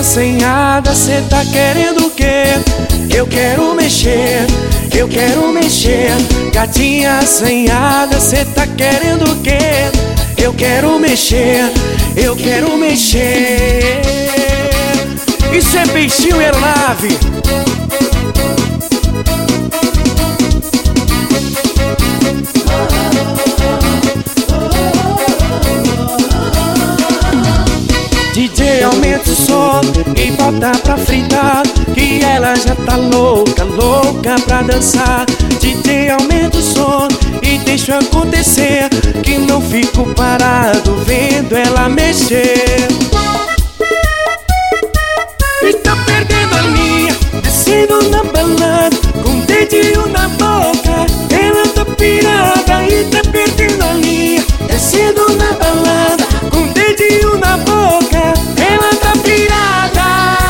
assanhada, cê tá querendo o quê? Eu quero mexer, eu quero mexer. Gatinha assanhada, cê tá querendo o quê? Eu quero mexer, eu quero mexer. Isso é peixinho e aeronave. DJ, aumenta o som e bota pra fritar, que ela já tá louca, louca pra dançar. DJ, aumenta o som e deixa acontecer, que não fico parado vendo ela mexer. E tá perdendo a linha, descendo na balada, com o dedinho na boca. Ela tá pirada e tá perdendo a linha, descendo na balada, com o dedinho na boca. Ela tá pirada.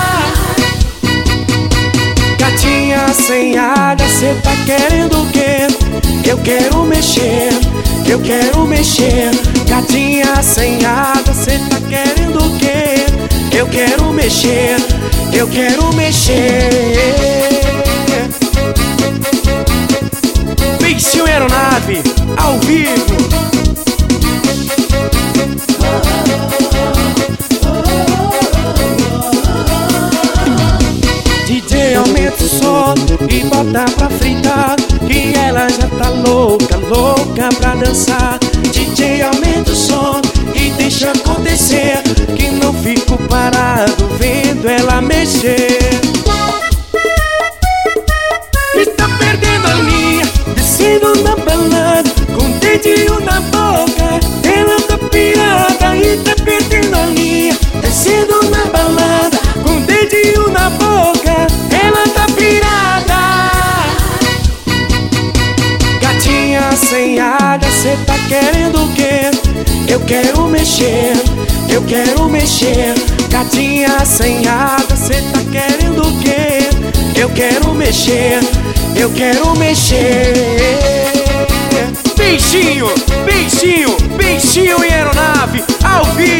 Gatinha assanhada, cê tá querendo o quê? Eu quero mexer, eu quero mexer. Gatinha assanhada, cê tá querendo o quê? Eu quero mexer, eu quero mexer. Peixinho e aeronave, ao vivo. DJ, aumenta o som e bota pra fritar, que ela já tá louca, louca pra dançar. DJ, aumenta o som e deixa acontecer, que não fico parado vendo ela mexer. E tá perdendo a linha, descendo na balada, com o dedinho na boca. Ela tá pirada e tá perdendo a linha, descendo na balada, com o dedinho na boca. Ela tá pirada. Gatinha assanhada, cê tá querendo o quê? Eu quero mexer, eu quero mexer. Gatinha assanhada, cê tá querendo o quê? Eu quero mexer, eu quero mexer. Peixinho, peixinho, peixinho e aeronave, ao vivo.